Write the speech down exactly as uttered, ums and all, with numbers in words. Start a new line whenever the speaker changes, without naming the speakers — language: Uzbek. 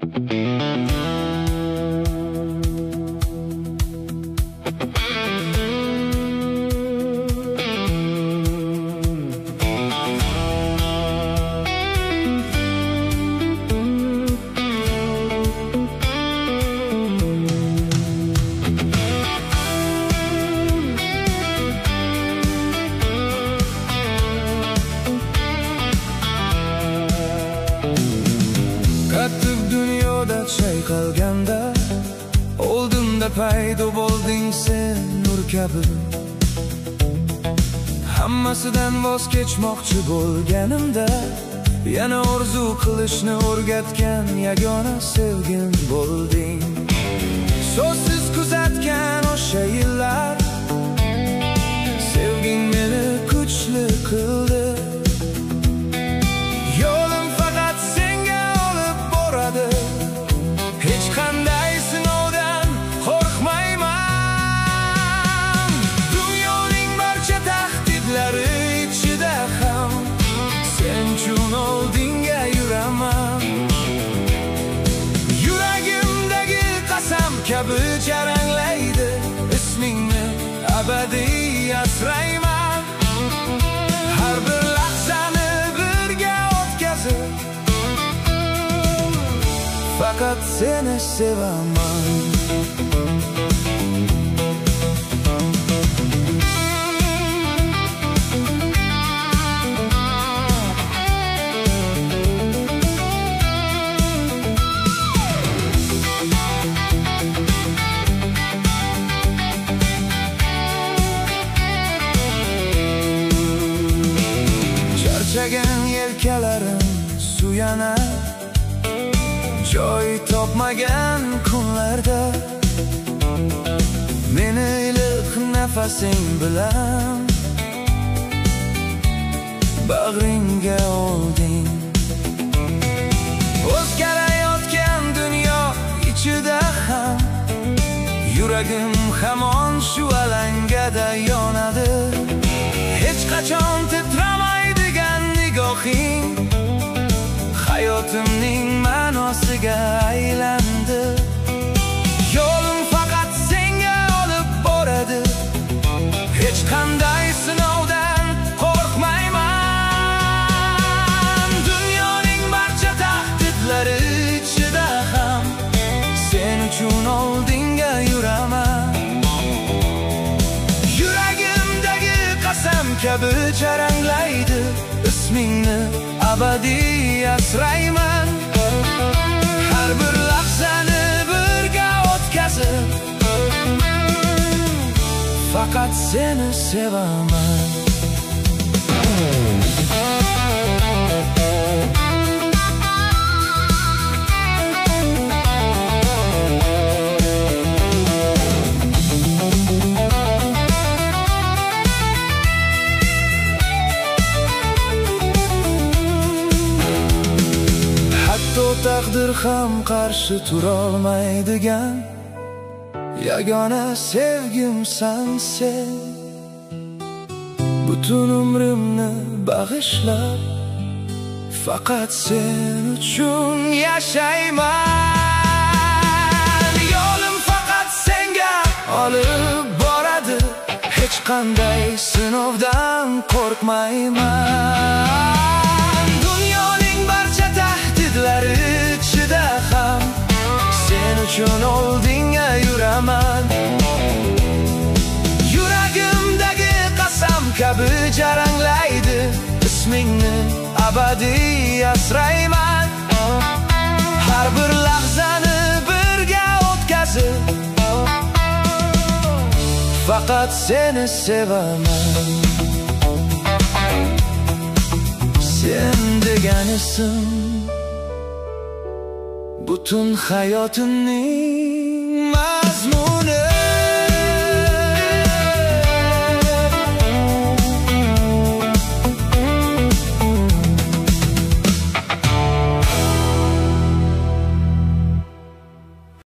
Kattib dunyoda chayqalganda oldimda paydo bo'lding sen nur kabi. Hammasidan voz kechmoqchi bo'lganimda yana orzu qilishni o'rgatgan yagona sevgim bo'lding. So'zsiz kuzatgan o'sha yillar sevging meni kuchli qildi. Hech qanday sinovdan qo'rqmayman. Dunyoning barcha tahdidlari ichida ham sen uchun oldinga yuraman. Yuragimdagi qasam kabi jaranglaydi, ismingni abadiy asrayman. Har bir lahzani birga o'tkazib faqat seni sevaman. Charchagan yelkalarim suyanar, joy topmagan kunlarda meni iliq nafasing bilan bag'ringga olding. O'zgarayotgan dunyo ichida ham yuragim hamon shu alangada yonadi. Hech qachon titramaydigan nigohing hayotimning ma'nosiga aylandi. Yo'lim faqat senga olib boradi. Hech qanday sinovdan qo'rqmayman. Dunyoning barcha tahdidlari ichida ham sen uchun oldinga yuraman. Yuragimdagi qasam kabi jaranglaydi, ismingni abadiy asrayman. Har bir lahzani birga o'tkazib faqat seni sevaman. Taqdir ham qarshi turolmaydigan yagona sevgimsan sen. Butun umrimni bag'ishlab faqat sen uchun yashayman. Yo'lim faqat senga olib boradi. Hech qanday sinovdan qo'rqmayman. Dunyoning barcha tahdidlari ichida ham sen uchun oldinga yuraman. Yuragimdagi qasam kabi jaranglaydi, ismingni abadiy asrayman. Har bir lahzani birga o'tkazib faqat seni sevaman. Sen degan ism butun hayotimning